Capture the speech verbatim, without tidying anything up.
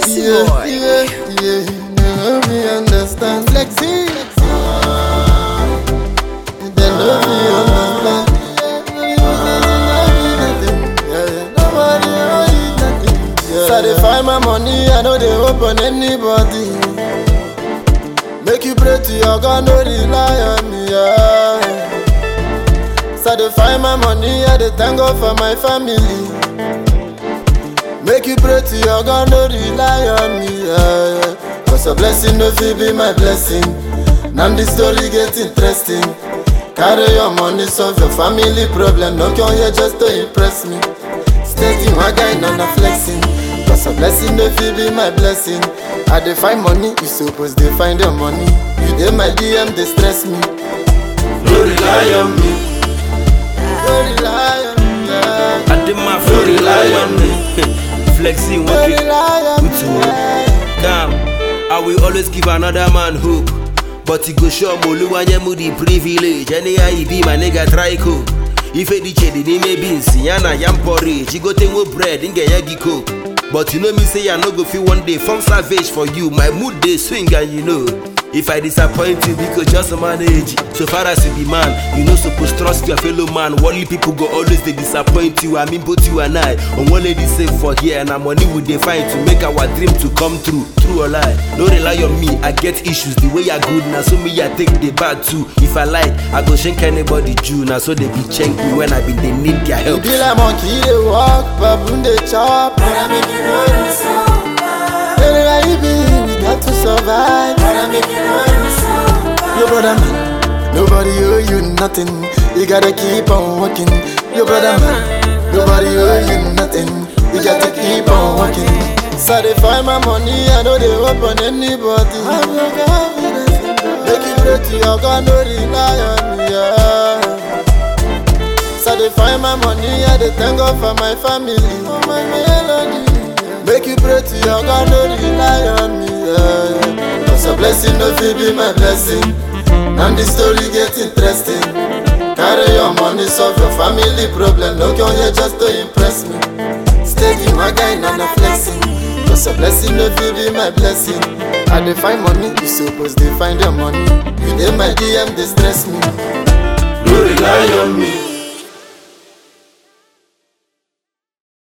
Missy yeah, boy. yeah, yeah. They love me understand. Flexi. They love me understand. Nobody owe you nothing. So they find my money, I know they open anybody. Make you pray to your God, no rely on me. Yeah. So they find my money, I they thank God for my family. Make you pray to your God, no rely on me. Yeah. Cause a blessing no fee be my blessing. Now the story get interesting. Carry your money, solve your family problem. No come here just to impress me. Steady my guy, none of flexing. Cause a blessing no fee be my blessing. I dey find money, you suppose they find your money. You dey my D M, they stress me. No rely on me. No rely on me. Yeah. I did my phone, rely on me. Flexing, what you good to me. Calm, I will always give another man hope. But he go show Moluwanyemu the privilege. Anyhow he be my nigga try coke. If a D J the name beans, yana yam porridge. He go take more bread, inge yagi coke. But you know me say I no go feel one day from savage for you. My mood they swing and you know. If I disappoint you because just manage. So far as you be man, you no supposed trust your fellow man. Only people go always they disappoint you. I mean both you and I. On one lady save for here and our money would they find to make our dream to come true. True or lie? No rely on me. I get issues the way I good now. So me I take the bad too. If I like, I go shank anybody Jew. Now so they be shank me when I been they need their help. You be like monkey they walk, baboon they chop. But I make you know it's so bad. Anywhere you be, we got to survive. But I make you know it's so bad. Your brother man, nobody owe you nothing. You gotta keep on working. Your brother man, nobody owe you nothing. You gotta keep on working. So they find my money, I know they open anybody. I'm your confidence. Make you pray to your God, no rely on me. Yeah. So they find my money, I they thank God for my family. For my melody. Make you pray to your God, no rely on me. Yeah. Cause a blessing no fee be my blessing. And the story get interesting. Carry your money, solve your family problem. No come here just to impress me. Steady my guy, none flexing. Cause a blessing no fee be my blessing. I they find money, you suppose they find your money. You dey my D M, they stress me. No rely on me.